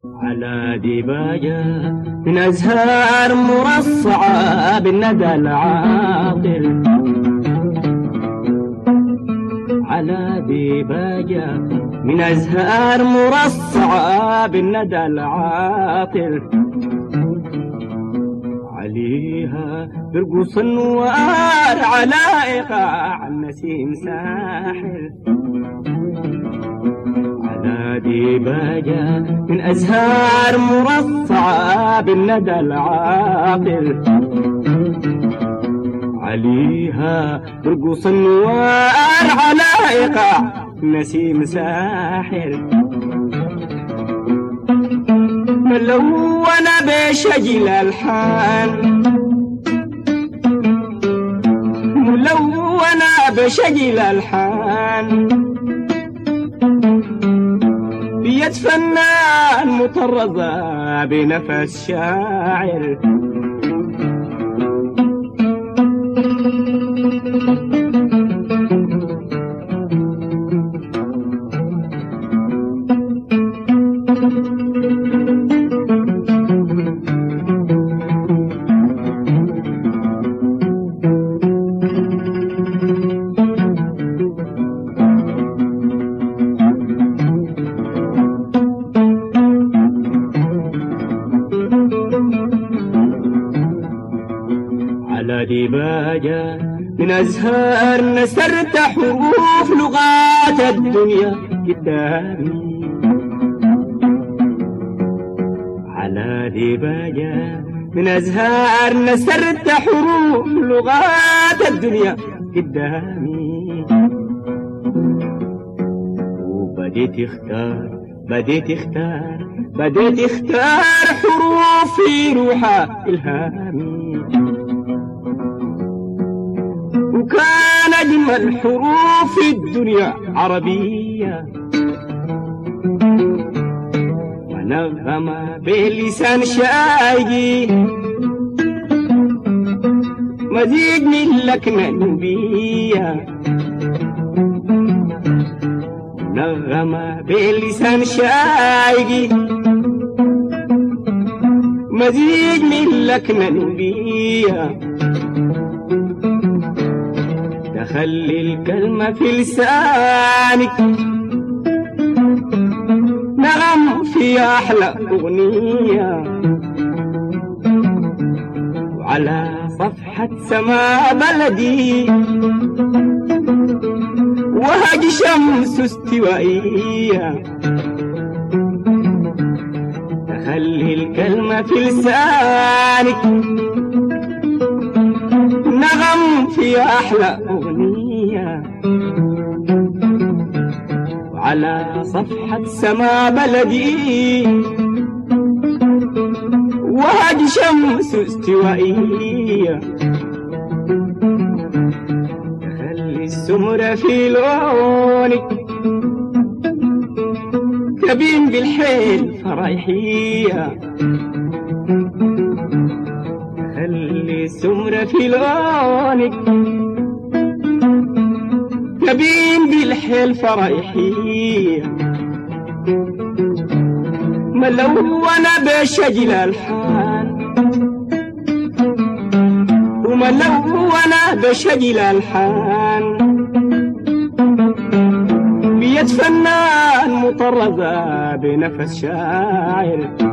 على ديباجة من أزهار مرصعة بالندى العاطر، على ديباجة من أزهار مرصعة بالندى العاطر، عليها برقص النوار على إيقاع النسيم ساحر، على ديباجة من أزهار مرصعة بالندى العاطر، عليها برقص النوار على إيقاع نسيم ساحر، ملونة بشجل الحان، ملونة بشجل الحان، بيد فنان مطرزة بنفس شاعر، على ديباجة من أزهار نسرت حروف لغات الدنيا قدامي، على ديباجة من أزهار نسرت حروف لغات الدنيا قدامي، وبديت اختار حروف في روحها إلهامي، وكان أجمل حروف الدنيا عربية، ونغمة بلسان شايقي مزيج من لكنة نوبية، نغمة بلسان شايقي مزيج من لكنة نوبية، خلي الكلمة في لسانك نغم في أحلى أغنية، وعلى صفحة سما بلدي وهج شمس استوائية، خلي الكلمة في لسانك نغم في أحلى أغنية، وعلى صفحة سما بلدي وهج شمس استوائية، خلي السمرة في لونك كبين بالحيل فرايحية، خلي السمرة في لونك كبين بالحيل فرايحية، ملونة بشجل الحان، وملونة بشجل الحان، بيد فنان مطرزة بنفس شاعر.